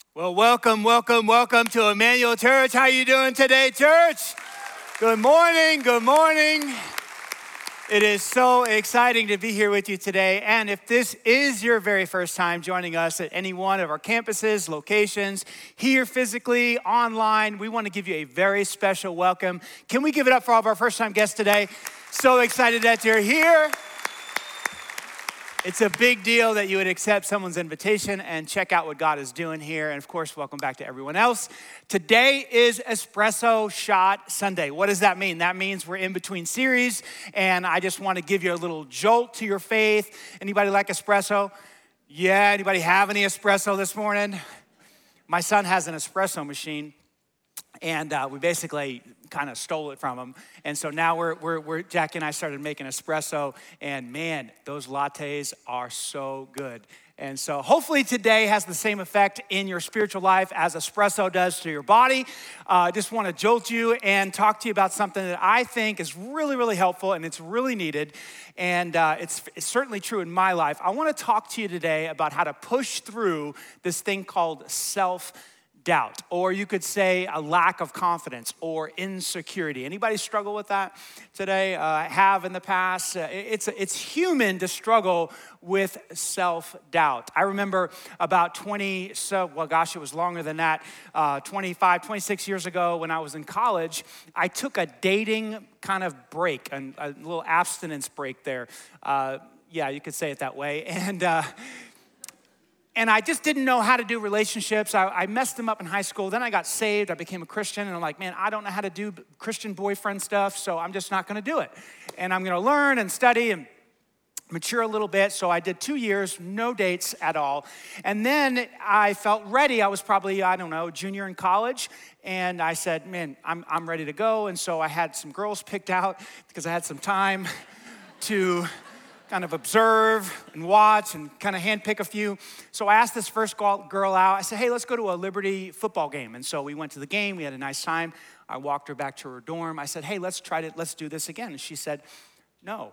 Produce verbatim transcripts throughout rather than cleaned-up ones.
Well, welcome, welcome, welcome to Emmanuel Church. How you doing today, church? Good morning, good morning. It is so exciting to be here with you today. And if this is your very first time joining us at any one of our campuses, locations, here physically, online, we want to give you a very special welcome. Can we give it up for all of our first-time guests today? So excited that you're here. It's a big deal that you would accept someone's invitation and check out what God is doing here. And of course, welcome back to everyone else. Today is Espresso Shot Sunday. What does that mean? That means we're in between series, and I just want to give you a little jolt to your faith. Anybody like espresso? Yeah, anybody have any espresso this morning? My son has an espresso machine, and uh, we basically kind of stole it from him. And so now we're, we're, we're, Jackie and I started making espresso, and man, those lattes are so good. And so hopefully today has the same effect in your spiritual life as espresso does to your body. I uh, just want to jolt you and talk to you about something that I think is really, really helpful, and it's really needed. And uh, it's, it's certainly true in my life. I want to talk to you today about how to push through this thing called self doubt, or you could say a lack of confidence or insecurity. Anybody struggle with that today? Uh, have in the past? Uh, it's it's human to struggle with self-doubt. I remember about twenty, so, well, gosh, it was longer than that, uh, twenty-five, twenty-six years ago when I was in college, I took a dating kind of break, a, a little abstinence break there. Uh, yeah, you could say it that way. And uh, And I just didn't know how to do relationships. I, I messed them up in high school. Then I got saved. I became a Christian. And I'm like, man, I don't know how to do Christian boyfriend stuff, so I'm just not going to do it. And I'm going to learn and study and mature a little bit. So I did two years, no dates at all. And then I felt ready. I was probably, I don't know, junior in college. And I said, man, I'm, I'm ready to go. And so I had some girls picked out because I had some time to kind of observe and watch and kind of handpick a few. So I asked this first girl out. I said, hey, let's go to a Liberty football game. And so we went to the game. We had a nice time. I walked her back to her dorm. I said, hey, let's try to, let's do this again. And she said, no.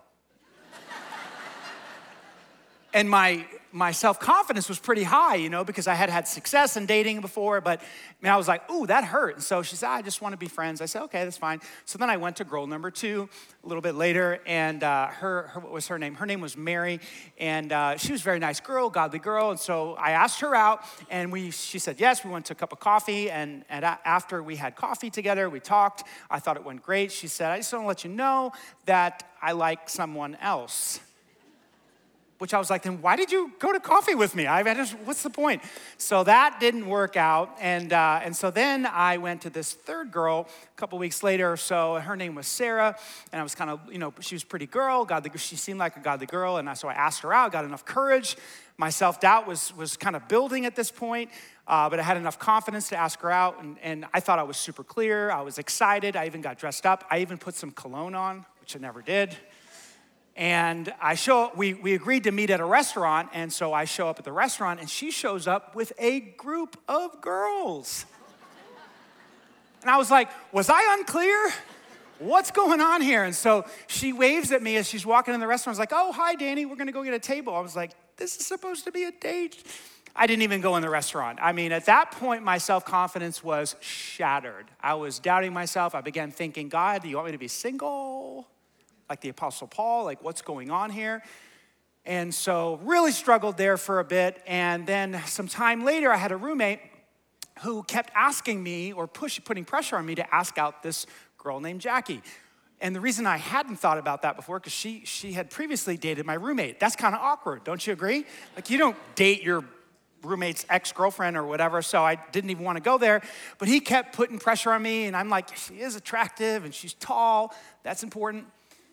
And my my self-confidence was pretty high, you know, because I had had success in dating before, but I, mean, I was like, ooh, that hurt. And so she said, I just want to be friends. I said, okay, that's fine. So then I went to girl number two a little bit later, and uh, her, her, what was her name? Her name was Mary, and uh, she was a very nice girl, godly girl, and so I asked her out, and we she said yes. We went to a cup of coffee, and, and after we had coffee together, we talked. I thought it went great. She said, I just want to let you know that I like someone else. Which I was like, then why did you go to coffee with me? I just, what's the point? So that didn't work out. And uh, and so then I went to this third girl a couple weeks later or so. Her name was Sarah. And I was kind of, you know, she was a pretty girl. Godly, she seemed like a godly girl. And so I asked her out, got enough courage. My self-doubt was, was kind of building at this point. Uh, but I had enough confidence to ask her out. And, and I thought I was super clear. I was excited. I even got dressed up. I even put some cologne on, which I never did. And I show, we, we agreed to meet at a restaurant, and so I show up at the restaurant, and she shows up with a group of girls. And I was like, was I unclear? What's going on here? And so she waves at me as she's walking in the restaurant. I was like, oh, hi, Danny, we're gonna go get a table. I was like, this is supposed to be a date. I didn't even go in the restaurant. I mean, at that point, my self-confidence was shattered. I was doubting myself. I began thinking, God, do you want me to be single? Like the Apostle Paul, like what's going on here? And so really struggled there for a bit. And then some time later, I had a roommate who kept asking me or push, putting pressure on me to ask out this girl named Jackie. And the reason I hadn't thought about that before, because she, she had previously dated my roommate. That's kind of awkward, don't you agree? Like you don't date your roommate's ex-girlfriend or whatever, so I didn't even want to go there. But he kept putting pressure on me, and I'm like, she is attractive, and she's tall. That's important.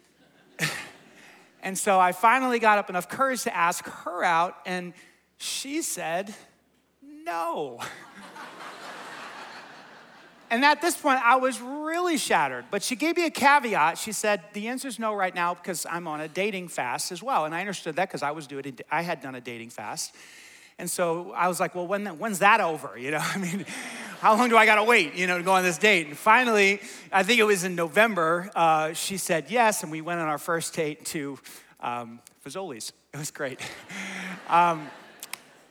And so I finally got up enough courage to ask her out, and she said no. And at this point, I was really shattered. But she gave me a caveat. She said, the answer's no right now because I'm on a dating fast as well. And I understood that because I was doing, I had done a dating fast. And so I was like, well, when, when's that over? You know, I mean, how long do I gotta wait, you know, to go on this date? And finally, I think it was in November, uh, she said yes, and we went on our first date to um, Fazoli's. It was great. um,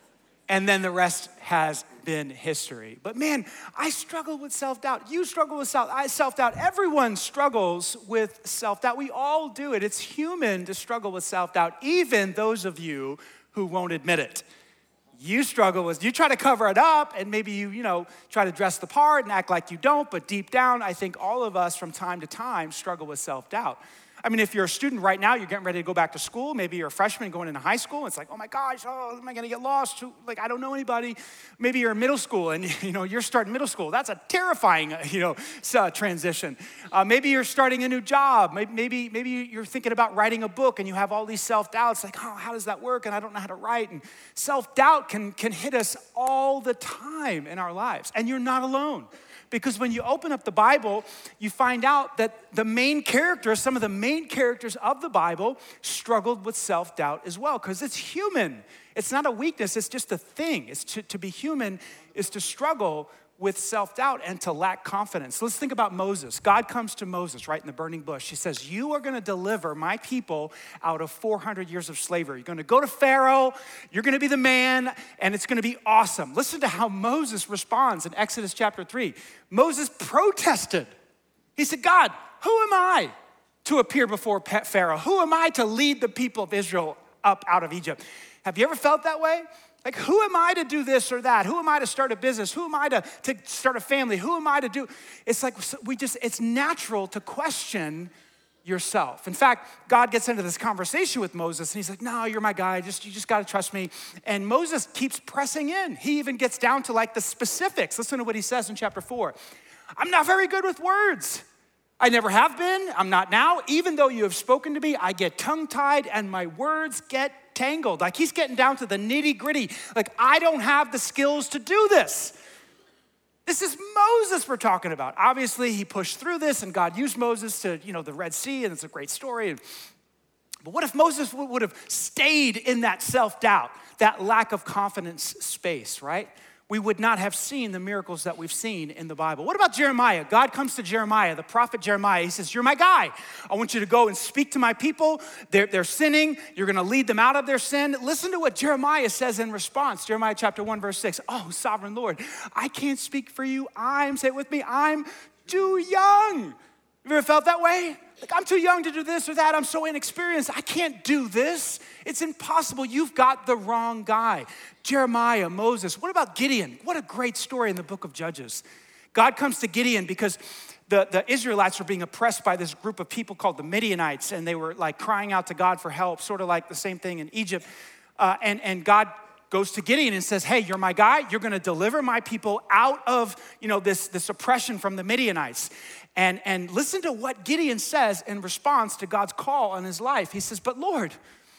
and then the rest has been history. But man, I struggle with self-doubt. You struggle with self, I, self-doubt. Everyone struggles with self-doubt. We all do it. It's human to struggle with self-doubt, even those of you who won't admit it. You struggle with, you try to cover it up, and maybe you, you know, try to dress the part and act like you don't, but deep down, I think all of us from time to time struggle with self-doubt. I mean, if you're a student right now, you're getting ready to go back to school, maybe you're a freshman going into high school, it's like, oh my gosh, oh, am I gonna get lost? Like, I don't know anybody. Maybe you're in middle school and, you know, you're starting middle school. That's a terrifying, you know, uh, transition. Uh, maybe you're starting a new job. Maybe, maybe you're thinking about writing a book and you have all these self-doubts, like, oh, how does that work? And I don't know how to write. And self-doubt can, can hit us all the time in our lives, and you're not alone. Because when you open up the Bible, you find out that the main characters, some of the main characters of the Bible struggled with self-doubt as well, because it's human. It's not a weakness, it's just a thing. It's to, to be human is to struggle with self-doubt and to lack confidence. Let's think about Moses. God comes to Moses right in the burning bush. He says, you are gonna deliver my people out of four hundred years of slavery. You're gonna go to Pharaoh, you're gonna be the man, and it's gonna be awesome. Listen to how Moses responds in Exodus chapter three. Moses protested. He said, God, who am I to appear before Pharaoh? Who am I to lead the people of Israel up out of Egypt? Have you ever felt that way? Like, who am I to do this or that? Who am I to start a business? Who am I to, to start a family? Who am I to do? It's like we just, it's natural to question yourself. In fact, God gets into this conversation with Moses and he's like, no, you're my guy. Just, you just got to trust me. And Moses keeps pressing in. He even gets down to like the specifics. Listen to what he says in chapter four. I'm not very good with words. I never have been. I'm not now. Even though you have spoken to me, I get tongue-tied and my words get tangled. Like, he's getting down to the nitty-gritty. Like, I don't have the skills to do this. This is Moses we're talking about. Obviously, he pushed through this and God used Moses to, you know, the Red Sea, and it's a great story. But what if Moses would have stayed in that self-doubt, that lack of confidence space, right? We would not have seen the miracles that we've seen in the Bible. What about Jeremiah? God comes to Jeremiah, the prophet Jeremiah. He says, you're my guy. I want you to go and speak to my people. They're, they're sinning. You're going to lead them out of their sin. Listen to what Jeremiah says in response. Jeremiah chapter one, verse six. Oh, sovereign Lord, I can't speak for you. I'm, say it with me, I'm too young. Have you ever felt that way? Like, I'm too young to do this or that. I'm so inexperienced. I can't do this. It's impossible. You've got the wrong guy. Jeremiah, Moses. What about Gideon? What a great story in the book of Judges. God comes to Gideon because the, the Israelites were being oppressed by this group of people called the Midianites, and they were like crying out to God for help, sort of like the same thing in Egypt. Uh, and, and God goes to Gideon and says, hey, you're my guy. You're gonna deliver my people out of, you know, this, this oppression from the Midianites. And, and listen to what Gideon says in response to God's call on his life. He says, but Lord,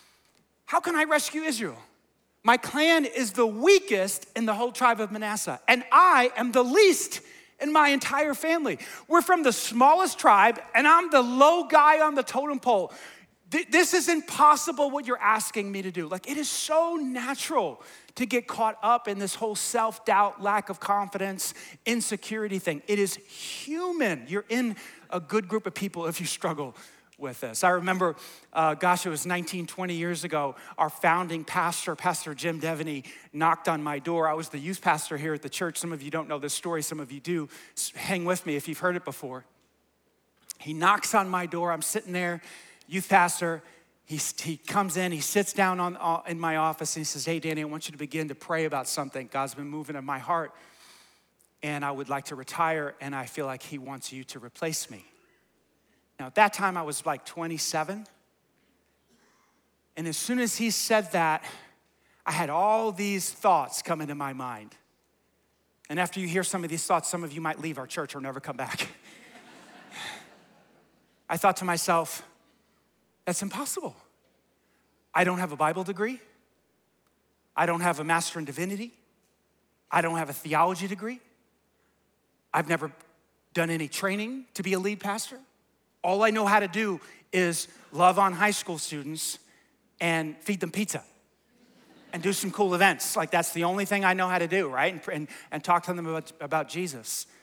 how can I rescue Israel? My clan is the weakest in the whole tribe of Manasseh, and I am the least in my entire family. We're from the smallest tribe, and I'm the low guy on the totem pole. This is impossible what you're asking me to do. Like, it is so natural to get caught up in this whole self-doubt, lack of confidence, insecurity thing. It is human. You're in a good group of people if you struggle with this. I remember, uh, gosh, it was nineteen, twenty years ago, our founding pastor, Pastor Jim Devaney, knocked on my door. I was the youth pastor here at the church. Some of you don't know this story. Some of you do. Hang with me if you've heard it before. He knocks on my door. I'm sitting there, youth pastor. He, he comes in, he sits down on, uh, in my office, and he says, hey, Danny, I want you to begin to pray about something. God's been moving in my heart, and I would like to retire, and I feel like he wants you to replace me. Now, at that time, I was like twenty-seven, and as soon as he said that, I had all these thoughts come into my mind. And after you hear some of these thoughts, some of you might leave our church or never come back. I thought to myself, that's impossible. I don't have a Bible degree. I don't have a master in divinity. I don't have a theology degree. I've never done any training to be a lead pastor. All I know how to do is love on high school students and feed them pizza and do some cool events. Like, that's the only thing I know how to do, right? And, and, and talk to them about, about Jesus.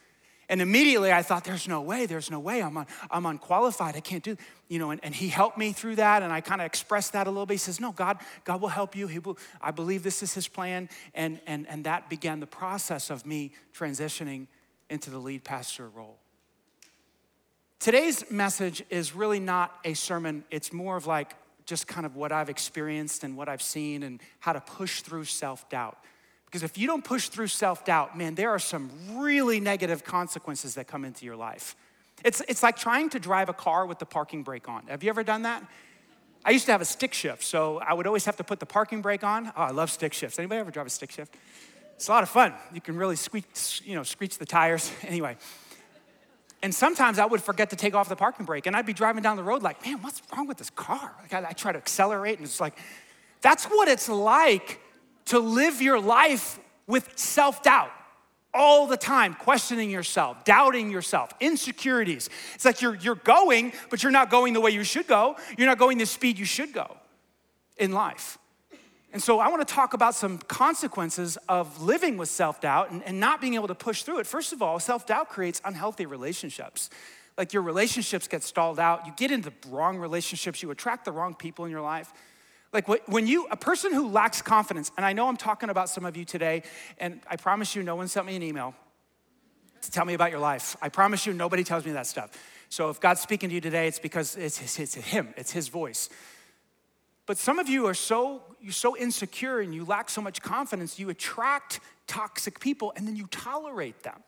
And immediately I thought, there's no way, there's no way, I'm, un, I'm unqualified, I can't do, you know, and, and he helped me through that, and I kind of expressed that a little bit. He says, no, God, God will help you. He will, I believe this is his plan, and, and, and that began the process of me transitioning into the lead pastor role. Today's message is really not a sermon. It's more of like just kind of what I've experienced and what I've seen and how to push through self-doubt. Because if you don't push through self-doubt, man, there are some really negative consequences that come into your life. It's, it's like trying to drive a car with the parking brake on. Have you ever done that? I used to have a stick shift, so I would always have to put the parking brake on. Oh, I love stick shifts. Anybody ever drive a stick shift? It's a lot of fun. You can really squeak, you know, screech the tires. Anyway. And sometimes I would forget to take off the parking brake, and I'd be driving down the road like, man, what's wrong with this car? Like I, I try to accelerate, and it's like, that's what it's like to live your life with self-doubt all the time, questioning yourself, doubting yourself, insecurities. It's like you're, you're going, but you're not going the way you should go. You're not going the speed you should go in life. And so I want to talk about some consequences of living with self-doubt and, and not being able to push through it. First of all, self-doubt creates unhealthy relationships. Like your relationships get stalled out. You get into wrong relationships. You attract the wrong people in your life. Like when you, a person who lacks confidence, and I know I'm talking about some of you today, and I promise you no one sent me an email to tell me about your life. I promise you nobody tells me that stuff. So if God's speaking to you today, it's because it's, it's, it's him, it's his voice. But some of you are so, you're so insecure and you lack so much confidence, you attract toxic people and then you tolerate them.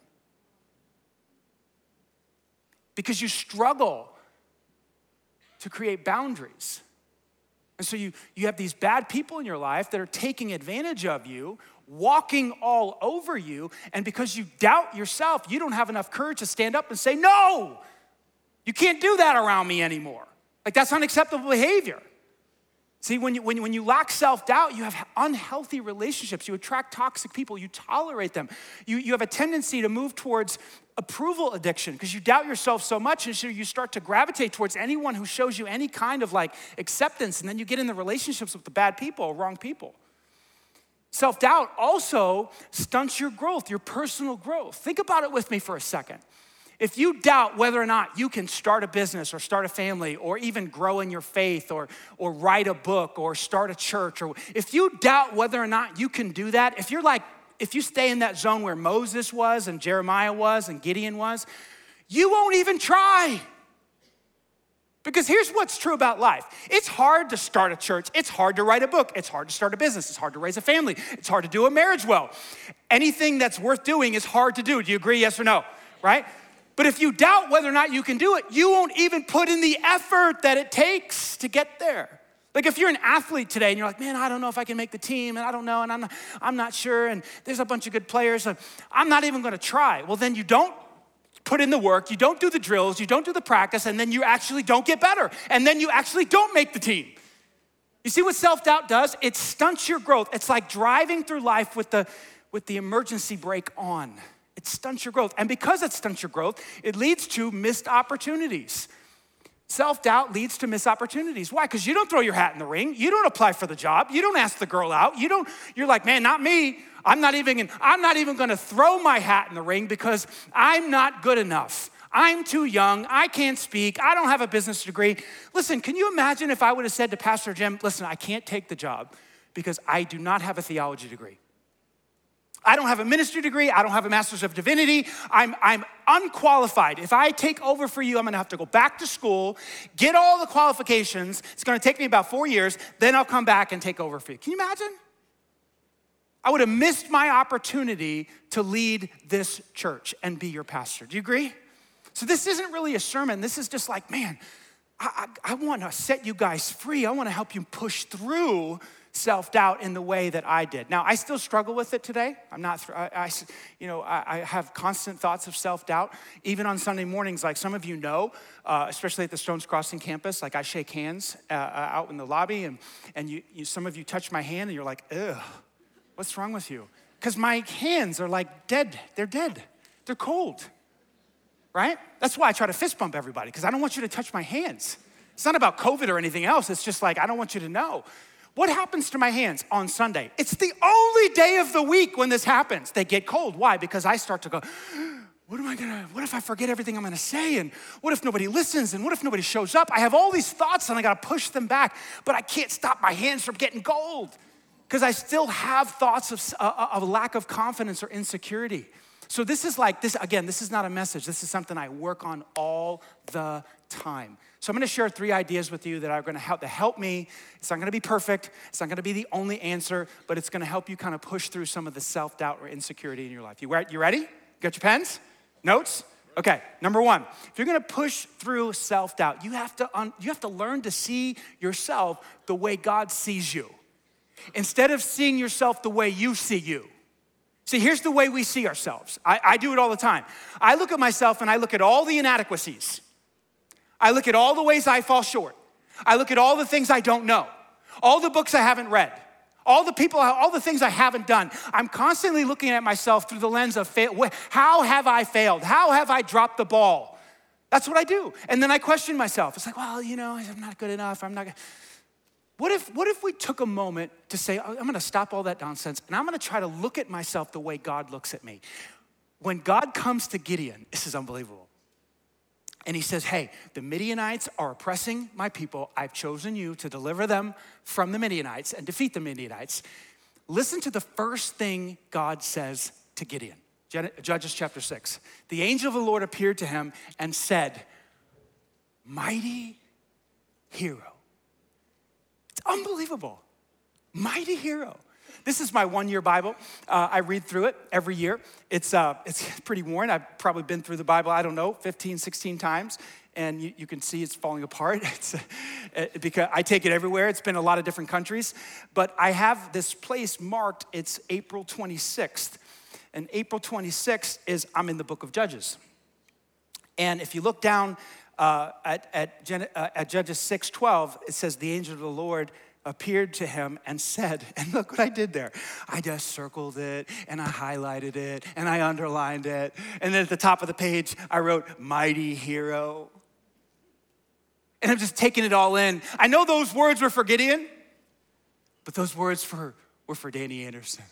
Because you struggle to create boundaries. And so you, you have these bad people in your life that are taking advantage of you, walking all over you, and because you doubt yourself, you don't have enough courage to stand up and say, no, you can't do that around me anymore. Like that's unacceptable behavior. See, when you, when, when you lack self-doubt, you have unhealthy relationships. You attract toxic people. You tolerate them. You, you have a tendency to move towards approval addiction because you doubt yourself so much, and so you start to gravitate towards anyone who shows you any kind of like acceptance, and then you get in the relationships with the bad people or wrong people. Self-doubt also stunts your growth, your personal growth. Think about it with me for a second. If you doubt whether or not you can start a business or start a family or even grow in your faith or, or write a book or start a church, or if you doubt whether or not you can do that, if you're like, if you stay in that zone where Moses was and Jeremiah was and Gideon was, you won't even try. Because here's what's true about life. It's hard to start a church. It's hard to write a book. It's hard to start a business. It's hard to raise a family. It's hard to do a marriage well. Anything that's worth doing is hard to do. Do you agree, yes or no, right? But if you doubt whether or not you can do it, you won't even put in the effort that it takes to get there. Like if you're an athlete today and you're like, man, I don't know if I can make the team, and I don't know, and I'm not, I'm not sure, and there's a bunch of good players, so I'm not even gonna try. Well, then you don't put in the work, you don't do the drills, you don't do the practice, and then you actually don't get better, and then you actually don't make the team. You see what self-doubt does? It stunts your growth. It's like driving through life with the, with the emergency brake on. It stunts your growth. And because it stunts your growth, it leads to missed opportunities. Self-doubt leads to missed opportunities. Why? Because you don't throw your hat in the ring. You don't apply for the job. You don't ask the girl out. You don't, you're like, man, not me. I'm not even, I'm not even gonna throw my hat in the ring because I'm not good enough. I'm too young. I can't speak. I don't have a business degree. Listen, can you imagine if I would have said to Pastor Jim, listen, I can't take the job because I do not have a theology degree. I don't have a ministry degree. I don't have a master's of divinity. I'm, I'm unqualified. If I take over for you, I'm gonna have to go back to school, get all the qualifications. It's gonna take me about four years. Then I'll come back and take over for you. Can you imagine? I would have missed my opportunity to lead this church and be your pastor. Do you agree? So this isn't really a sermon. This is just like, man, I, I, I wanna set you guys free. I wanna help you push through self-doubt in the way that I did. Now, I still struggle with it today. I'm not, I, I you know, I, I have constant thoughts of self-doubt. Even on Sunday mornings, like some of you know, uh, especially at the Stones Crossing campus, like I shake hands uh, uh, out in the lobby, and, and you, you, some of you touch my hand and you're like, ugh, what's wrong with you? Because my hands are like dead. They're dead. They're cold, right? That's why I try to fist bump everybody, because I don't want you to touch my hands. It's not about COVID or anything else. It's just like, I don't want you to know. What happens to my hands on Sunday? It's the only day of the week when this happens. They get cold. Why? Because I start to go, what am I gonna, what if I forget everything I'm gonna say? And what if nobody listens? And what if nobody shows up? I have all these thoughts and I gotta push them back, but I can't stop my hands from getting cold because I still have thoughts of, uh, of lack of confidence or insecurity. So this is like, this again, this is not a message. This is something I work on all the time. So I'm gonna share three ideas with you that are gonna help, to help me. It's not gonna be perfect. It's not gonna be the only answer, but it's gonna help you kind of push through some of the self-doubt or insecurity in your life. You, you ready? You got your pens? Notes? Okay, number one, if you're gonna push through self-doubt, you have to un, you have to learn to see yourself the way God sees you, instead of seeing yourself the way you see you. See, here's the way we see ourselves. I, I do it all the time. I look at myself and I look at all the inadequacies. I look at all the ways I fall short. I look at all the things I don't know, all the books I haven't read, all the people, all the things I haven't done. I'm constantly looking at myself through the lens of fail. How have I failed? How have I dropped the ball? That's what I do. And then I question myself. It's like, well, you know, I'm not good enough. I'm not good. What if, what if we took a moment to say, I'm gonna stop all that nonsense and I'm gonna try to look at myself the way God looks at me. When God comes to Gideon, this is unbelievable. And he says, hey, the Midianites are oppressing my people. I've chosen you to deliver them from the Midianites and defeat the Midianites. Listen to the first thing God says to Gideon. Judges chapter six. The angel of the Lord appeared to him and said, mighty hero. It's unbelievable. Mighty hero. This is my one-year Bible. Uh, I read through it every year. It's uh, it's pretty worn. I've probably been through the Bible, I don't know, fifteen, sixteen times. And you, you can see it's falling apart. It's, uh, because I take it everywhere. It's been a lot of different countries. But I have this place marked. It's April twenty-sixth. And April twenty-sixth is, I'm in the book of Judges. And if you look down uh, at, at, Gen- uh, at Judges six twelve, it says, the angel of the Lord appeared to him and said, and look what I did there. I just circled it and I highlighted it and I underlined it. And then at the top of the page, I wrote, mighty hero. And I'm just taking it all in. I know those words were for Gideon, but those words for, were for Danny Anderson.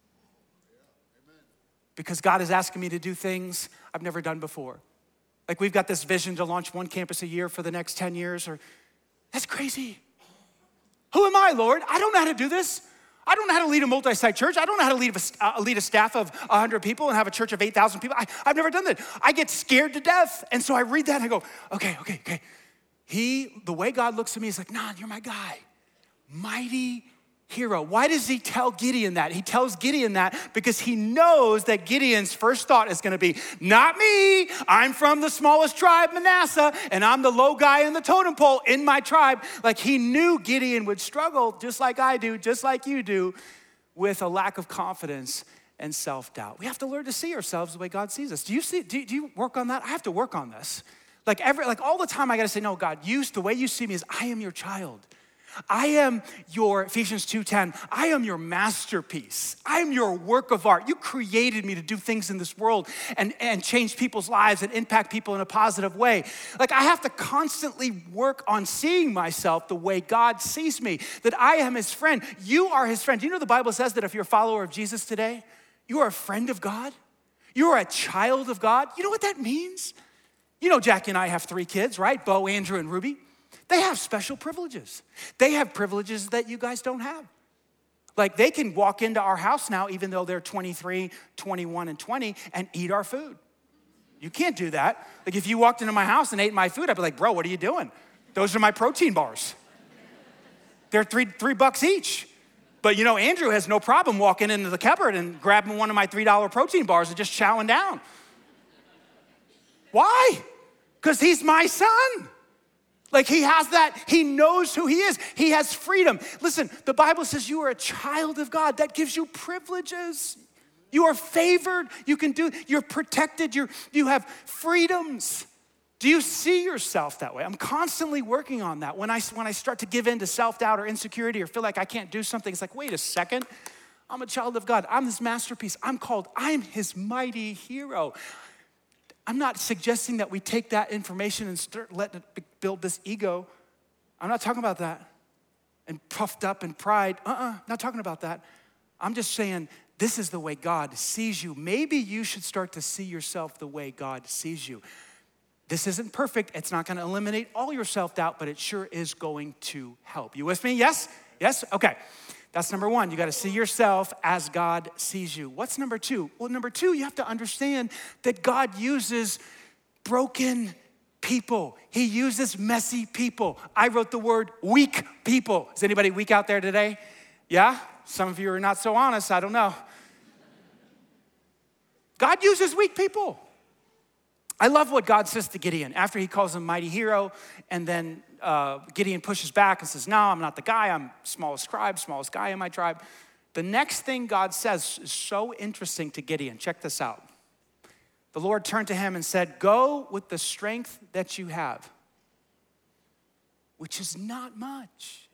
Because God is asking me to do things I've never done before. Like we've got this vision to launch one campus a year for the next ten years, or that's crazy. Who am I, Lord? I don't know how to do this. I don't know how to lead a multi-site church. I don't know how to lead a, uh, lead a staff of one hundred people and have a church of eight thousand people. I, I've never done that. I get scared to death. And so I read that and I go, okay, okay, okay. He, the way God looks at me is like, nah, you're my guy. Mighty hero. Why does he tell Gideon that? He tells Gideon that because he knows that Gideon's first thought is gonna be, not me, I'm from the smallest tribe, Manasseh, and I'm the low guy in the totem pole in my tribe. Like he knew Gideon would struggle just like I do, just like you do, with a lack of confidence and self-doubt. We have to learn to see ourselves the way God sees us. Do you see, do, do you work on that? I have to work on this. Like every, like all the time I gotta say, no, God, you, the way you see me is I am your child. I am your, Ephesians two ten, I am your masterpiece. I am your work of art. You created me to do things in this world and, and change people's lives and impact people in a positive way. Like I have to constantly work on seeing myself the way God sees me, that I am his friend. You are his friend. Do you know the Bible says that if you're a follower of Jesus today, you are a friend of God? You are a child of God? You know what that means? You know Jackie and I have three kids, right? Bo, Andrew, and Ruby. They have special privileges. They have privileges that you guys don't have. Like they can walk into our house now, even though they're twenty-three, twenty-one, and twenty, and eat our food. You can't do that. Like if you walked into my house and ate my food, I'd be like, bro, what are you doing? Those are my protein bars. They're three, three bucks each. But you know, Andrew has no problem walking into the cupboard and grabbing one of my three dollar protein bars and just chowing down. Why? Because he's my son. Like he has that, he knows who he is. He has freedom. Listen, the Bible says you are a child of God. That gives you privileges. You are favored. You can do, you're protected. You're, you have freedoms. Do you see yourself that way? I'm constantly working on that. When I, when I start to give in to self-doubt or insecurity or feel like I can't do something, it's like, wait a second. I'm a child of God. I'm his masterpiece. I'm called, I'm his mighty hero. I'm not suggesting that we take that information and start letting it build this ego. I'm not talking about that. And puffed up in pride. Uh-uh, not talking about that. I'm just saying this is the way God sees you. Maybe you should start to see yourself the way God sees you. This isn't perfect. It's not gonna eliminate all your self-doubt, but it sure is going to help. You with me? Yes? Yes? Okay. That's number one. You got to see yourself as God sees you. What's number two? Well, number two, you have to understand that God uses broken people. He uses messy people. I wrote the word weak people. Is anybody weak out there today? Yeah? Some of you are not so honest. I don't know. God uses weak people. I love what God says to Gideon after he calls him mighty hero, and then uh, Gideon pushes back and says, no, I'm not the guy. I'm smallest scribe, smallest guy in my tribe. The next thing God says is so interesting to Gideon. Check this out. The Lord turned to him and said, go with the strength that you have, which is not much.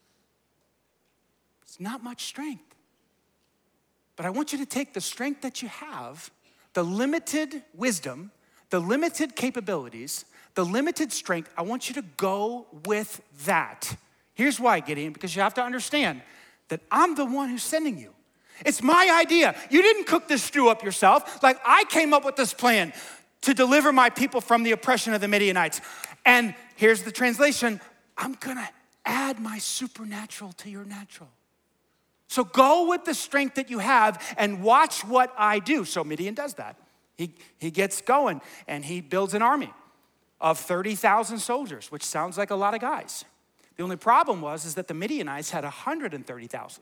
It's not much strength. But I want you to take the strength that you have, the limited wisdom, the limited capabilities, the limited strength, I want you to go with that. Here's why, Gideon, because you have to understand that I'm the one who's sending you. It's my idea. You didn't cook this stew up yourself. Like, I came up with this plan to deliver my people from the oppression of the Midianites. And here's the translation. I'm gonna add my supernatural to your natural. So go with the strength that you have and watch what I do. So Midian does that. He, he gets going and he builds an army of thirty thousand soldiers, which sounds like a lot of guys. The only problem was is that the Midianites had one hundred thirty thousand.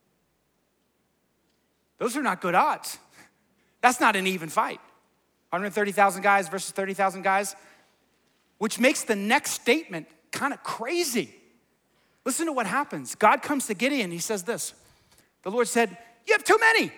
Those are not good odds. That's not an even fight. one hundred thirty thousand guys versus thirty thousand guys, which makes the next statement kind of crazy. Listen to what happens. God comes to Gideon, he says this. The Lord said, you have too many.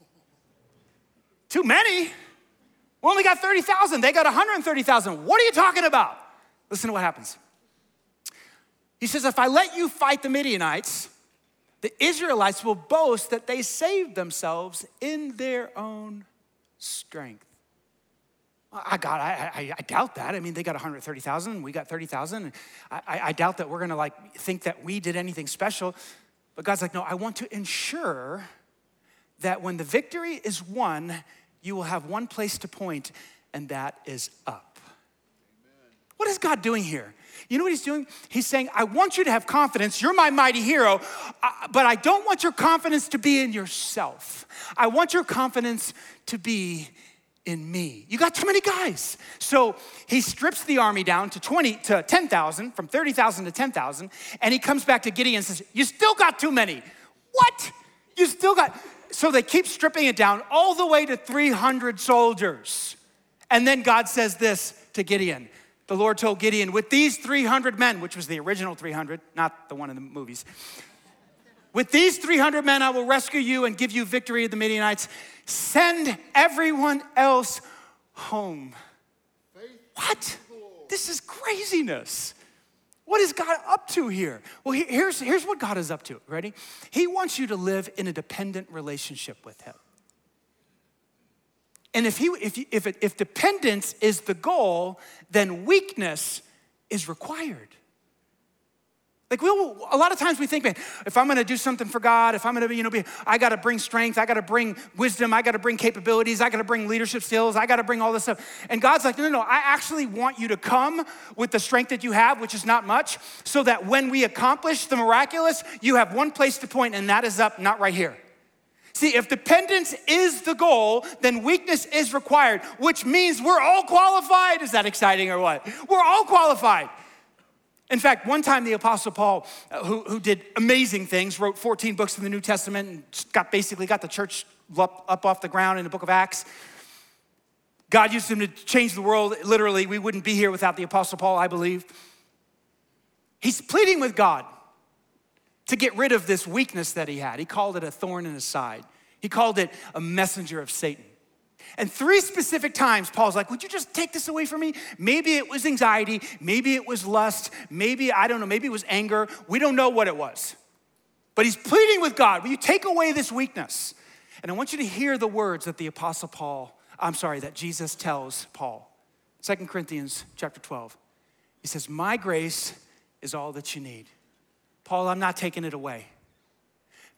Too many? We only got thirty thousand. They got one hundred thirty thousand. What are you talking about? Listen to what happens. He says, if I let you fight the Midianites, the Israelites will boast that they saved themselves in their own strength. I, God, I, I, I doubt that. I mean, they got one hundred thirty thousand. We got thirty thousand. I, I, I doubt that we're going to like think that we did anything special. But God's like, no, I want to ensure that when the victory is won, you will have one place to point, and that is up. Amen. What is God doing here? You know what he's doing? He's saying, I want you to have confidence. You're my mighty hero, but I don't want your confidence to be in yourself. I want your confidence to be in me. You got too many guys. So he strips the army down to twenty to ten thousand, from thirty thousand to ten thousand, and he comes back to Gideon and says, you still got too many. What? You still got... So they keep stripping it down all the way to three hundred soldiers. And then God says this to Gideon. The Lord told Gideon, with these three hundred men, which was the original three hundred, not the one in the movies. With these three hundred men, I will rescue you and give you victory of the Midianites. Send everyone else home. What? This is craziness. What is God up to here? Well, here's, here's what God is up to. Ready? He wants you to live in a dependent relationship with him. And if, he, if, if, it, if dependence is the goal, then weakness is required. Like, we'll, a lot of times we think, man, if I'm gonna do something for God, if I'm gonna be, you know, be, I gotta bring strength, I gotta bring wisdom, I gotta bring capabilities, I gotta bring leadership skills, I gotta bring all this stuff. And God's like, no, no, no, I actually want you to come with the strength that you have, which is not much, so that when we accomplish the miraculous, you have one place to point, and that is up, not right here. See, if dependence is the goal, then weakness is required, which means we're all qualified. Is that exciting or what? We're all qualified. In fact, one time the Apostle Paul, uh, who, who did amazing things, wrote fourteen books in the New Testament and got basically got the church up, up off the ground in the book of Acts. God used him to change the world. Literally, we wouldn't be here without the Apostle Paul, I believe. He's pleading with God to get rid of this weakness that he had. He called it a thorn in his side. He called it a messenger of Satan. And three specific times, Paul's like, would you just take this away from me? Maybe it was anxiety, maybe it was lust, maybe, I don't know, maybe it was anger. We don't know what it was. But he's pleading with God, will you take away this weakness? And I want you to hear the words that the Apostle Paul, I'm sorry, that Jesus tells Paul. Second Corinthians chapter twelve. He says, my grace is all that you need. Paul, I'm not taking it away.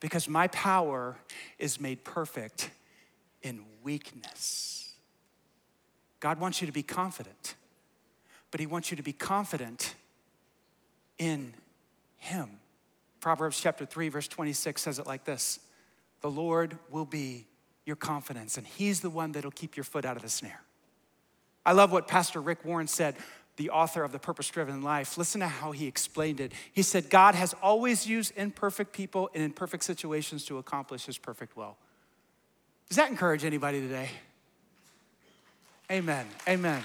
because my power is made perfect in weakness. God wants you to be confident, but he wants you to be confident in him. Proverbs chapter three, verse twenty-six says it like this: the Lord will be your confidence, and he's the one that'll keep your foot out of the snare. I love what Pastor Rick Warren said, the author of The Purpose-Driven Life. Listen to how he explained it. He said, God has always used imperfect people in imperfect situations to accomplish his perfect will. Does that encourage anybody today? Amen, amen.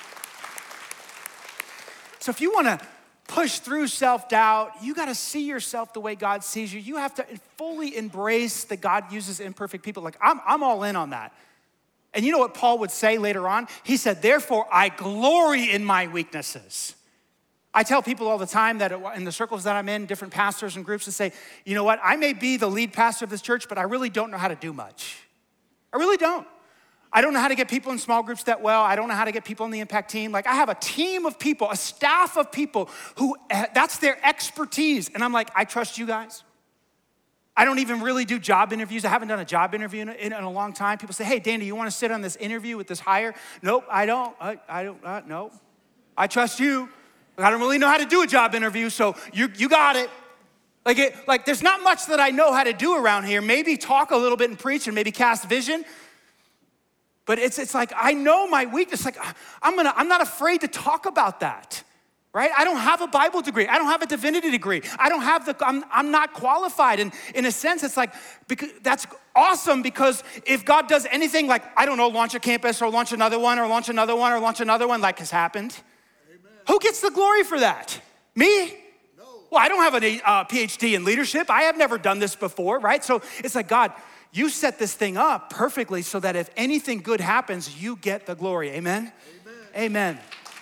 So if you wanna push through self-doubt, you gotta see yourself the way God sees you. You have to fully embrace that God uses imperfect people. Like, I'm, I'm all in on that. And you know what Paul would say later on? He said, therefore, I glory in my weaknesses. I tell people all the time that in the circles that I'm in, different pastors and groups, to say, you know what? I may be the lead pastor of this church, but I really don't know how to do much. I really don't. I don't know how to get people in small groups that well. I don't know how to get people in the impact team. Like, I have a team of people, a staff of people who, that's their expertise. And I'm like, I trust you guys. I don't even really do job interviews. I haven't done a job interview in a, in a long time. People say, hey, Danny, you want to sit on this interview with this hire? Nope, I don't. I, I don't, uh, no. I trust you. I don't really know how to do a job interview, so you, you got it. Like, it. like, there's not much that I know how to do around here. Maybe talk a little bit and preach and maybe cast vision. But it's, it's like, I know my weakness. Like, I'm, gonna, I'm not afraid to talk about that. Right? I don't have a Bible degree. I don't have a divinity degree. I don't have the, I'm, I'm not qualified. And in a sense, it's like, because that's awesome, because if God does anything like, I don't know, launch a campus or launch another one or launch another one or launch another one like has happened, amen, who gets the glory for that? Me? No. Well, I don't have a uh, P H D in leadership. I have never done this before, right? So it's like, God, you set this thing up perfectly so that if anything good happens, you get the glory. Amen? Amen. Amen.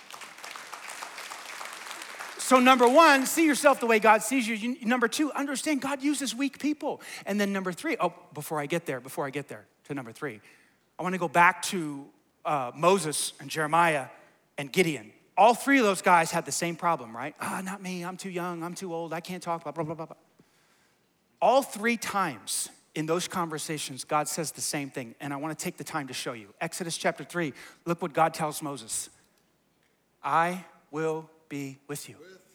So number one, see yourself the way God sees you. you. Number two, understand God uses weak people. And then number three, oh, before I get there, before I get there to number three, I wanna go back to uh, Moses and Jeremiah and Gideon. All three of those guys had the same problem, right? Ah, oh, not me, I'm too young, I'm too old, I can't talk, blah, blah, blah, blah, blah. All three times in those conversations, God says the same thing, and I wanna take the time to show you. Exodus chapter three, look what God tells Moses. I will be with you.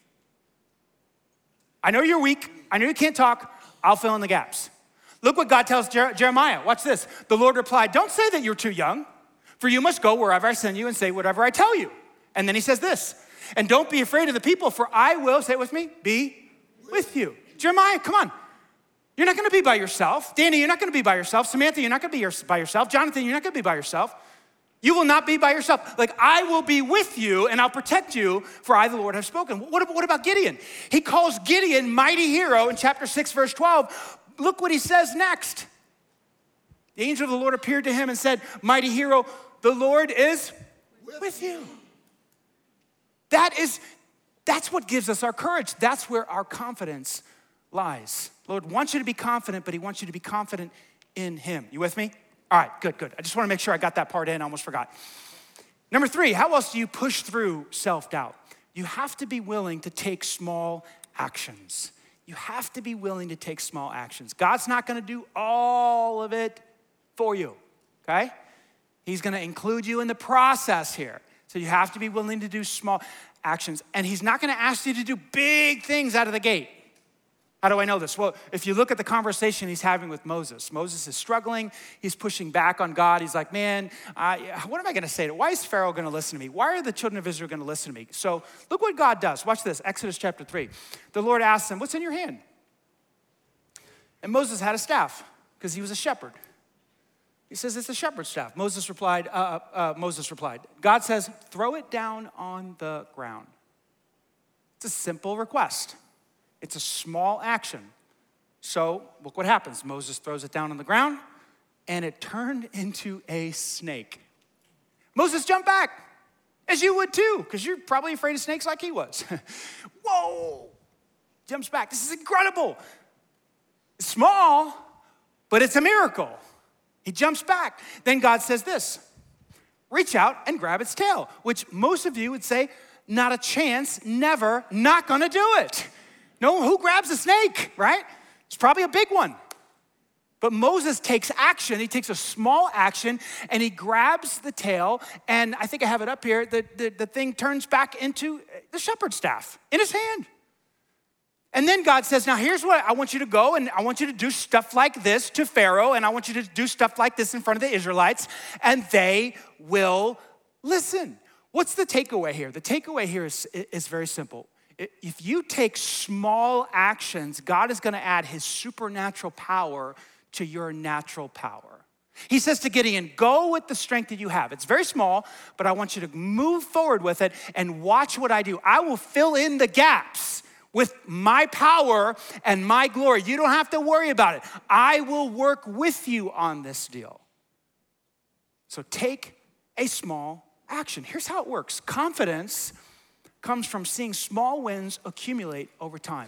I know you're weak. I know you can't talk. I'll fill in the gaps. Look what God tells Jer- Jeremiah. Watch this. The Lord replied, don't say that you're too young, for you must go wherever I send you and say whatever I tell you. And then he says this, and don't be afraid of the people, for I will, say it with me, be with you. Jeremiah, come on. You're not gonna be by yourself. Danny, you're not gonna be by yourself. Samantha, you're not gonna be by yourself. Jonathan, you're not gonna be by yourself. You will not be by yourself. Like, I will be with you and I'll protect you, for I, the Lord, have spoken. What, what about Gideon? He calls Gideon mighty hero in chapter six, verse twelve. Look what he says next. The angel of the Lord appeared to him and said, mighty hero, the Lord is with, with you. That is, that's what gives us our courage. That's where our confidence lies. Lord wants you to be confident, but he wants you to be confident in him. You with me? All right, good, good. I just wanna make sure I got that part in, I almost forgot. Number three, how else do you push through self-doubt? You have to be willing to take small actions. You have to be willing to take small actions. God's not gonna do all of it for you, okay? He's gonna include you in the process here. So you have to be willing to do small actions. And he's not gonna ask you to do big things out of the gate. How do I know this? Well, if you look at the conversation he's having with Moses, Moses is struggling. He's pushing back on God. He's like, man, I, what am I going to say? Why is Pharaoh going to listen to me? Why are the children of Israel going to listen to me? So look what God does. Watch this, Exodus chapter three. The Lord asks him, what's in your hand? And Moses had a staff because he was a shepherd. He says, it's a shepherd's staff. Moses replied, uh, uh, Moses replied, God says, throw it down on the ground. It's a simple request. It's a small action. So look what happens. Moses throws it down on the ground and it turned into a snake. Moses jumped back, as you would too, because you're probably afraid of snakes like he was. Whoa, jumps back. This is incredible. It's small, but it's a miracle. He jumps back. Then God says this, reach out and grab its tail, which most of you would say, not a chance, never, not gonna do it. No, who grabs a snake, right? It's probably a big one. But Moses takes action. He takes a small action and he grabs the tail. And I think I have it up here. The, the, the thing turns back into the shepherd's staff in his hand. And then God says, now here's what I want you to go, and I want you to do stuff like this to Pharaoh, and I want you to do stuff like this in front of the Israelites, and they will listen. What's the takeaway here? The takeaway here is, is very simple. If you take small actions, God is gonna add his supernatural power to your natural power. He says to Gideon, go with the strength that you have. It's very small, but I want you to move forward with it and watch what I do. I will fill in the gaps with my power and my glory. You don't have to worry about it. I will work with you on this deal. So take a small action. Here's how it works. Confidence comes from seeing small wins accumulate over time.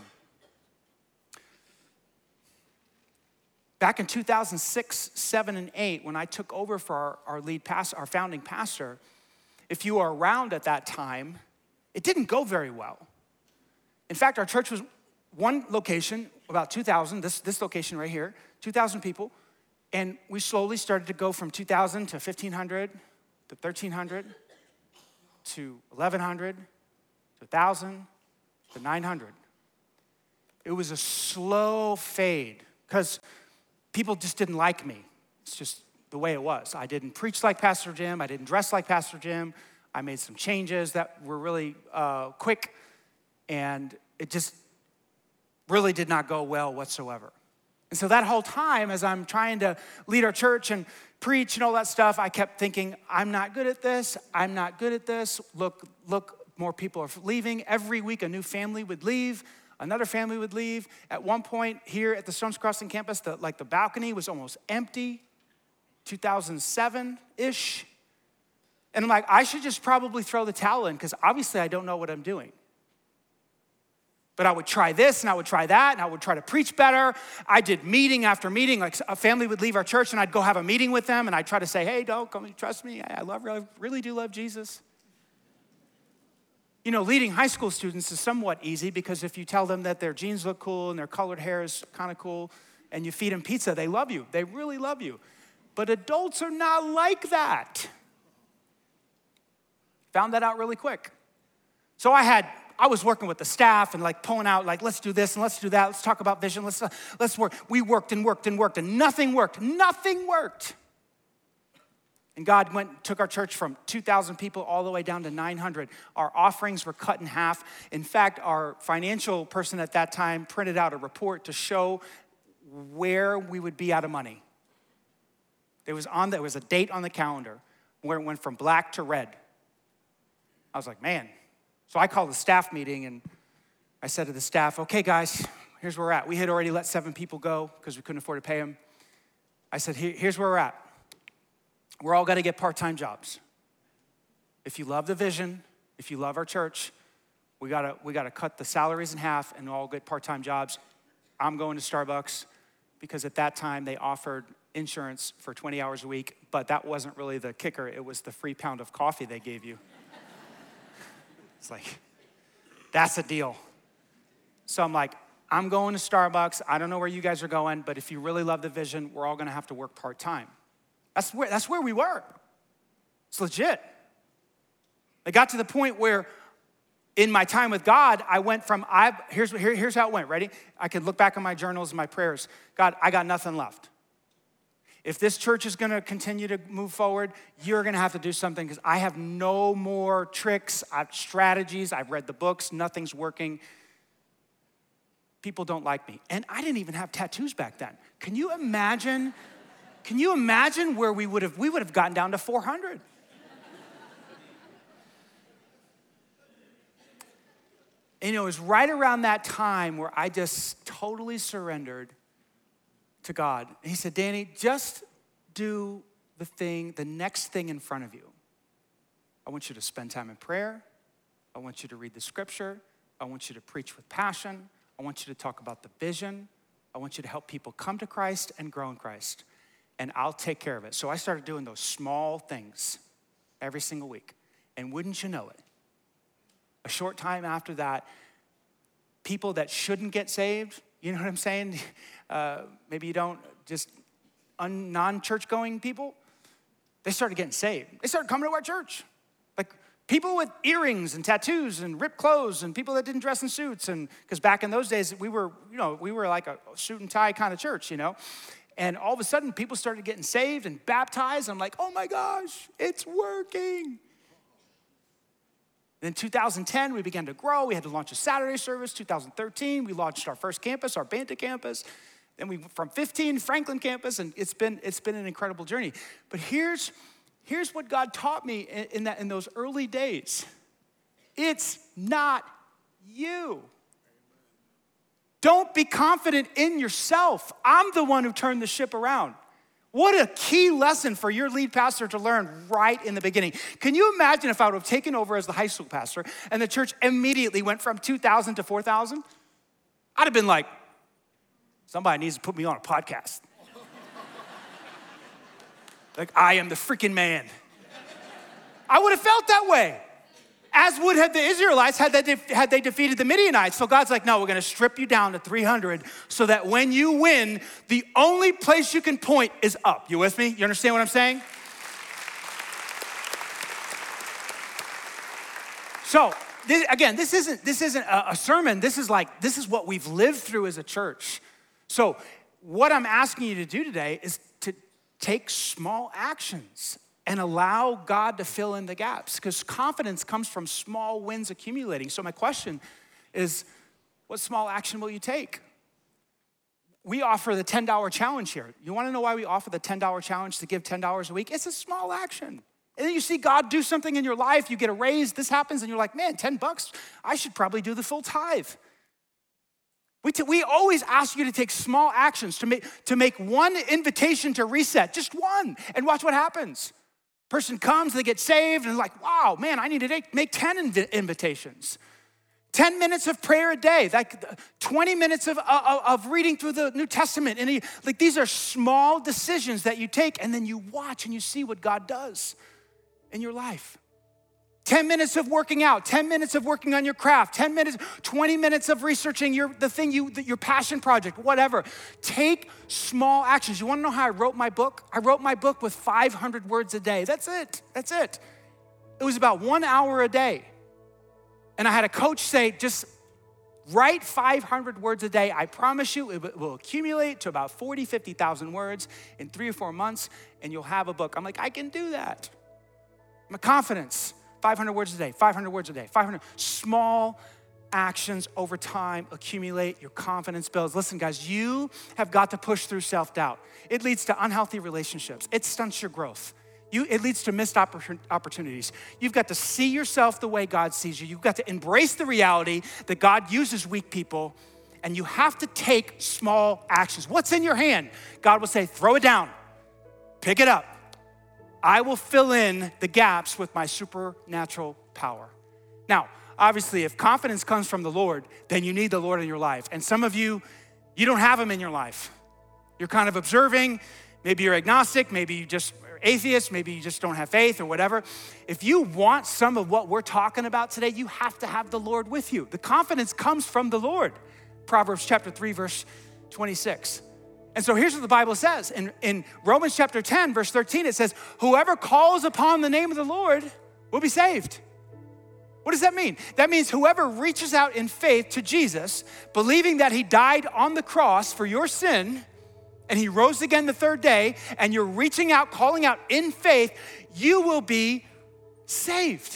Back in two thousand six, seven, and eight, when I took over for our, our lead pastor, our founding pastor, if you were around at that time, it didn't go very well. In fact, our church was one location, about two thousand, this, this location right here, two thousand people, and we slowly started to go from two thousand to fifteen hundred to thirteen hundred to eleven hundred to one thousand to nine hundred. It was a slow fade because people just didn't like me. It's just the way it was. I didn't preach like Pastor Jim. I didn't dress like Pastor Jim. I made some changes that were really uh, quick. And it just really did not go well whatsoever. And so that whole time, as I'm trying to lead our church and preach and all that stuff, I kept thinking, I'm not good at this. I'm not good at this. Look, look, more people are leaving. Every week, a new family would leave. Another family would leave. At one point here at the Stones Crossing campus, the, like the balcony was almost empty, two thousand seven-ish. And I'm like, I should just probably throw the towel in because obviously I don't know what I'm doing. But I would try this and I would try that and I would try to preach better. I did meeting after meeting. Like a family would leave our church and I'd go have a meeting with them and I'd try to say, hey, don't come, trust me. I love, I really do love Jesus. You know, leading high school students is somewhat easy because if you tell them that their jeans look cool and their colored hair is kind of cool and you feed them pizza, they love you. They really love you. But adults are not like that. Found that out really quick. So I had I was working with the staff and like pulling out, like, let's do this and let's do that. Let's talk about vision. Let's, uh, let's work. We worked and worked and worked and nothing worked. Nothing worked. And God went, took our church from two thousand people all the way down to nine hundred. Our offerings were cut in half. In fact, our financial person at that time printed out a report to show where we would be out of money. There was on, there was a date on the calendar where it went from black to red. I was like, man. So I called a staff meeting and I said to the staff, okay, guys, here's where we're at. We had already let seven people go because we couldn't afford to pay them. I said, here's where we're at. We're all got to get part-time jobs. If you love the vision, if you love our church, we got to we got to cut the salaries in half and all get part-time jobs. I'm going to Starbucks because at that time they offered insurance for twenty hours a week, but that wasn't really the kicker. It was the free pound of coffee they gave you. It's like, that's a deal. So I'm like, I'm going to Starbucks. I don't know where you guys are going, but if you really love the vision, we're all going to have to work part-time. That's where, that's where we were. It's legit. It got to the point where in my time with God, I went from, I here's, here, here's how it went. Ready? I could look back on my journals and my prayers. God, I got nothing left. If this church is gonna continue to move forward, you're gonna have to do something because I have no more tricks, I've strategies, I've read the books, nothing's working. People don't like me. And I didn't even have tattoos back then. Can you imagine, can you imagine where we would have, we would have gotten down to four hundred? And, you know, it was right around that time where I just totally surrendered to God. And he said, Danny, just do the thing, the next thing in front of you. I want you to spend time in prayer. I want you to read the scripture. I want you to preach with passion. I want you to talk about the vision. I want you to help people come to Christ and grow in Christ. And I'll take care of it. So I started doing those small things every single week. And wouldn't you know it, a short time after that, people that shouldn't get saved, you know what I'm saying? Uh, maybe you don't, just un, non-church going people, they started getting saved. They started coming to our church. Like people with earrings and tattoos and ripped clothes and people that didn't dress in suits. And because back in those days, we were, you know, we were like a suit and tie kind of church, you know. And all of a sudden, people started getting saved and baptized. I'm like, oh my gosh, it's working. Then in two thousand ten, we began to grow. We had to launch a Saturday service. two thousand thirteen, we launched our first campus, our Banta campus. Then we from fifteen, Franklin campus, and it's been it's been an incredible journey. But here's here's what God taught me in, in that in those early days. It's not you. Don't be confident in yourself. I'm the one who turned the ship around. What a key lesson for your lead pastor to learn right in the beginning. Can you imagine if I would have taken over as the high school pastor and the church immediately went from two thousand to four thousand? I'd have been like, somebody needs to put me on a podcast. Like, I am the freaking man. I would have felt that way. As would have the Israelites had they, had they defeated the Midianites. So God's like, no, we're gonna strip you down to three hundred so that when you win, the only place you can point is up. You with me? You understand what I'm saying? So, this, again, this isn't, this isn't a, a sermon. This is like, this is what we've lived through as a church. So what I'm asking you to do today is to take small actions and allow God to fill in the gaps, because confidence comes from small wins accumulating. So my question is, what small action will you take? We offer the ten dollar challenge here. You wanna know why we offer the ten dollar challenge to give ten dollars a week? It's a small action. And then you see God do something in your life, you get a raise, this happens, and you're like, man, ten bucks, I should probably do the full tithe. We, t- we always ask you to take small actions, to make, to make one invitation to reset, just one, and watch what happens. Person comes, they get saved, and like, wow, man, I need to make ten inv- invitations. ten minutes of prayer a day, like twenty minutes of, of, of reading through the New Testament. And he, like these are small decisions that you take, and then you watch and you see what God does in your life. ten minutes of working out, ten minutes of working on your craft, ten minutes, twenty minutes of researching your the thing you, your passion project, whatever. Take small actions. You wanna know how I wrote my book? I wrote my book with five hundred words a day. That's it, that's it. It was about one hour a day. And I had a coach say, just write five hundred words a day. I promise you it will accumulate to about forty, fifty thousand words in three or four months, and you'll have a book. I'm like, I can do that. My confidence. five hundred words a day, five hundred words a day, five hundred. Small actions over time accumulate, your confidence builds. Listen, guys, you have got to push through self-doubt. It leads to unhealthy relationships. It stunts your growth. You, it leads to missed opportunities. You've got to see yourself the way God sees you. You've got to embrace the reality that God uses weak people, and you have to take small actions. What's in your hand? God will say, throw it down, pick it up. I will fill in the gaps with my supernatural power. Now, obviously, if confidence comes from the Lord, then you need the Lord in your life. And some of you, you don't have him in your life. You're kind of observing. Maybe you're agnostic. Maybe you just are atheist. Maybe you just don't have faith or whatever. If you want some of what we're talking about today, you have to have the Lord with you. The confidence comes from the Lord. Proverbs chapter three, verse twenty-six. And so here's what the Bible says. In, in Romans chapter ten, verse thirteen, it says, whoever calls upon the name of the Lord will be saved. What does that mean? That means whoever reaches out in faith to Jesus, believing that he died on the cross for your sin, and he rose again the third day, and you're reaching out, calling out in faith, you will be saved.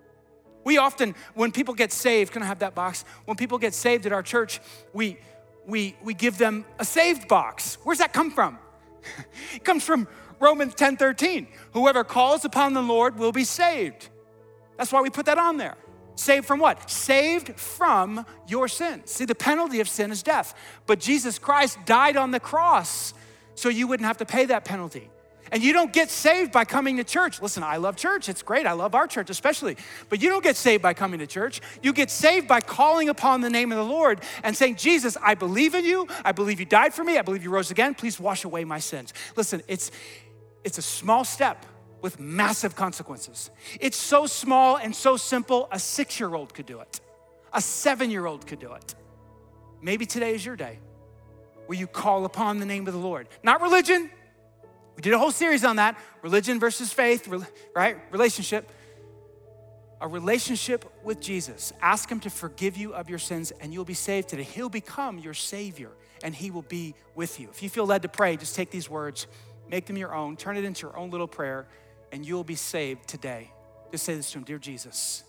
We often, when people get saved, can I have that box? When people get saved at our church, we We, we give them a saved box. Where's that come from? It comes from Romans ten thirteen. Whoever calls upon the Lord will be saved. That's why we put that on there. Saved from what? Saved from your sins. See, the penalty of sin is death. But Jesus Christ died on the cross so you wouldn't have to pay that penalty. And you don't get saved by coming to church. Listen, I love church. It's great. I love our church especially. But you don't get saved by coming to church. You get saved by calling upon the name of the Lord and saying, Jesus, I believe in you. I believe you died for me. I believe you rose again. Please wash away my sins. Listen, it's, it's a small step with massive consequences. It's so small and so simple, a six-year-old could do it. A seven-year-old could do it. Maybe today is your day where you call upon the name of the Lord. Not religion, We did a whole series on that, religion versus faith, right? Relationship. A relationship with Jesus. Ask him to forgive you of your sins and you'll be saved today. He'll become your Savior and he will be with you. If you feel led to pray, just take these words, make them your own, turn it into your own little prayer, and you'll be saved today. Just say this to him, dear Jesus,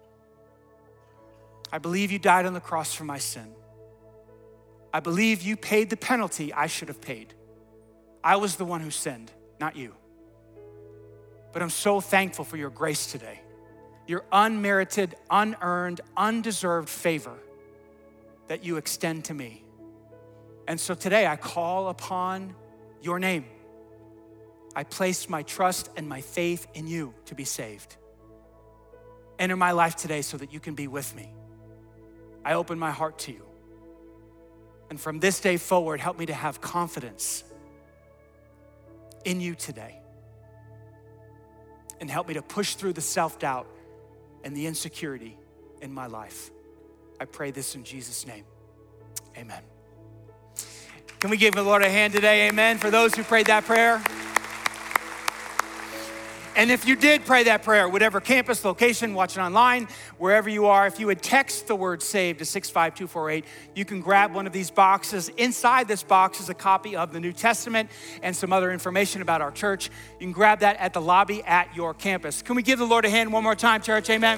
I believe you died on the cross for my sin. I believe you paid the penalty I should have paid. I was the one who sinned, not you. But I'm so thankful for your grace today. Your unmerited, unearned, undeserved favor that you extend to me. And so today I call upon your name. I place my trust and my faith in you to be saved. Enter my life today so that you can be with me. I open my heart to you. And from this day forward, help me to have confidence in you today. And help me to push through the self-doubt and the insecurity in my life. I pray this in Jesus' name, amen. Can we give the Lord a hand today, amen, for those who prayed that prayer? And if you did pray that prayer, whatever campus, location, watching online, wherever you are, if you would text the word SAVE to six five two four eight, you can grab one of these boxes. Inside this box is a copy of the New Testament and some other information about our church. You can grab that at the lobby at your campus. Can we give the Lord a hand one more time, church? Amen.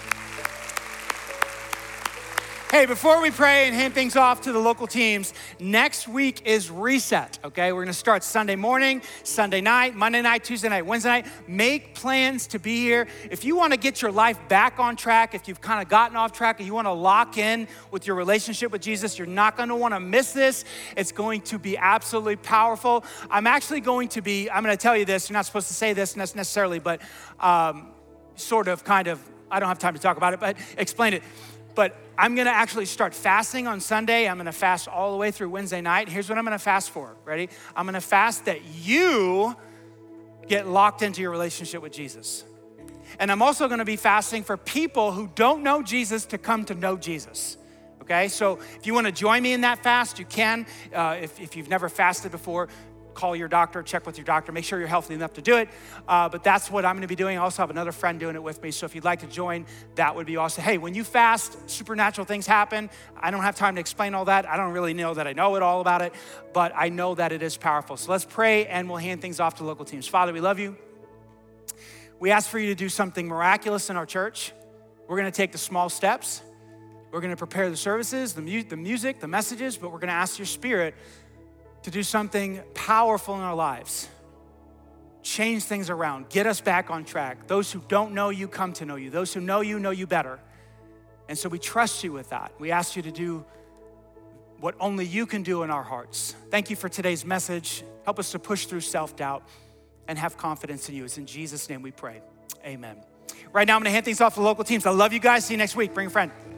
Hey, before we pray and hand things off to the local teams, next week is Reset, okay? We're gonna start Sunday morning, Sunday night, Monday night, Tuesday night, Wednesday night. Make plans to be here. If you wanna get your life back on track, if you've kind of gotten off track and you wanna lock in with your relationship with Jesus, you're not gonna wanna miss this. It's going to be absolutely powerful. I'm actually going to be, I'm gonna tell you this, you're not supposed to say this necessarily, but um, sort of, kind of, I don't have time to talk about it, but explain it. But I'm gonna actually start fasting on Sunday. I'm gonna fast all the way through Wednesday night. Here's what I'm gonna fast for, ready? I'm gonna fast that you get locked into your relationship with Jesus. And I'm also gonna be fasting for people who don't know Jesus to come to know Jesus, okay? So if you wanna join me in that fast, you can. Uh, if, if you've never fasted before, call your doctor, check with your doctor, make sure you're healthy enough to do it. Uh, but that's what I'm gonna be doing. I also have another friend doing it with me. So if you'd like to join, that would be awesome. Hey, when you fast, supernatural things happen. I don't have time to explain all that. I don't really know that I know it all about it, but I know that it is powerful. So let's pray and we'll hand things off to local teams. Father, we love you. We ask for you to do something miraculous in our church. We're gonna take the small steps. We're gonna prepare the services, the, mu- the music, the messages, but we're gonna ask your Spirit to do something powerful in our lives. Change things around, get us back on track. Those who don't know you come to know you. Those who know you know you better. And so we trust you with that. We ask you to do what only you can do in our hearts. Thank you for today's message. Help us to push through self-doubt and have confidence in you. It's in Jesus' name we pray, amen. Right now I'm gonna hand things off to the local teams. I love you guys, see you next week, bring a friend.